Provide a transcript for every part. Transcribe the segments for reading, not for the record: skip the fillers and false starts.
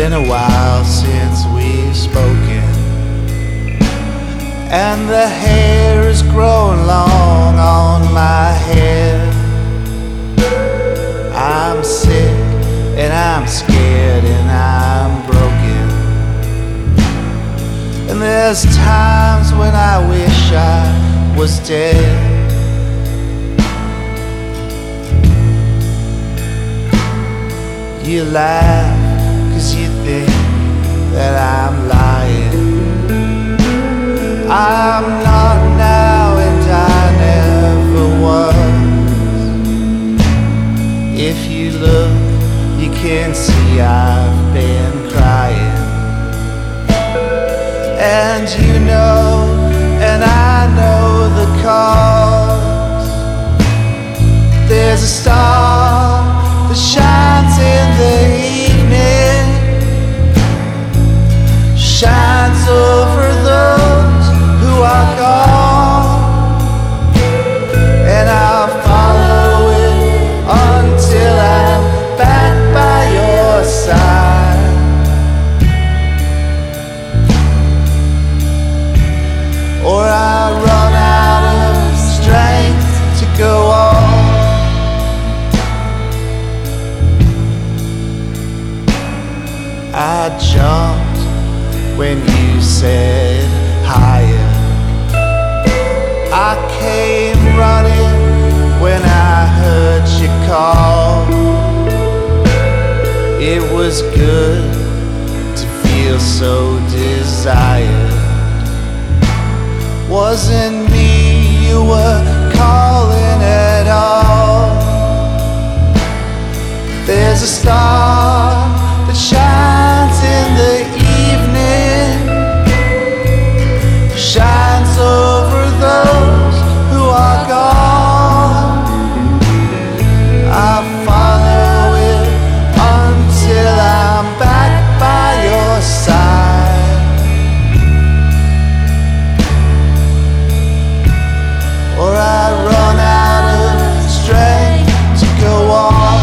been a while since we've spoken, and the hair is growing long on my head. I'm sick and I'm scared and I'm broken, and there's times when I wish I was dead. You laugh 'cause you think that I'm lying. I'm not now and I never was. If you look, you can see I've been crying. And you know, and I know the cause. There's a star that shines in the evening, shines over those who are gone, and I'll follow it until I'm back by your side. Or I run out of strength to go on. I jumped when you said higher. I came running when I heard you call. It was good to feel so desired. Wasn't me you were calling at all. There's a star that shines in the evening, shines over those who are gone. I'll follow it until I'm back by your side. Or I run out of strength to go on.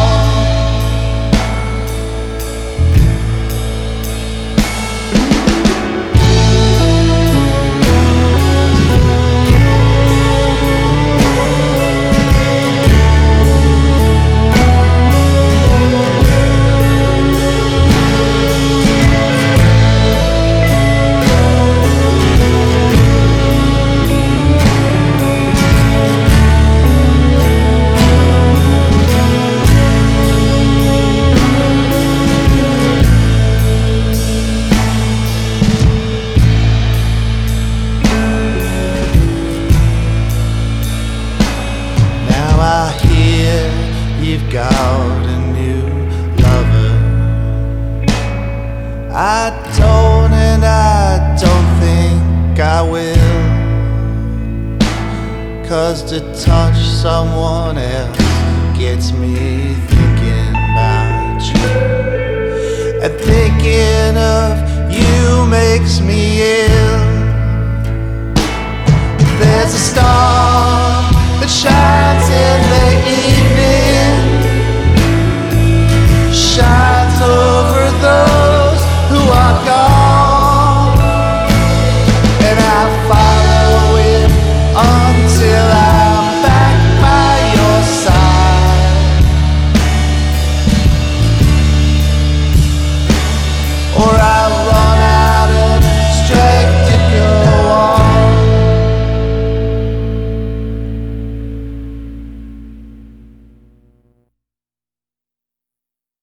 I hear you've got a new lover. I don't and I don't think I will, 'cause to touch someone else gets me thinking about you, and thinking of you makes me ill. There's a star that shines in the evening, shines